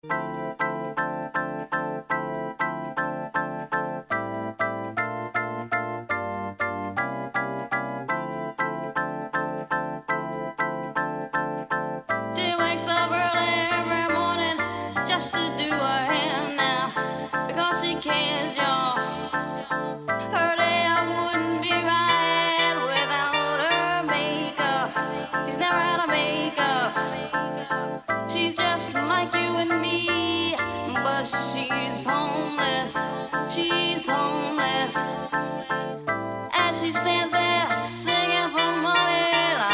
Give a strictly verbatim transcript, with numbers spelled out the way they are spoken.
She wakes up early every morning just to do her hair now because she cares, y'all. Her day I wouldn't be right without her makeup. She's never had a makeup. She's just like you and me, but she's homeless. She's homeless. As she stands there singing for money.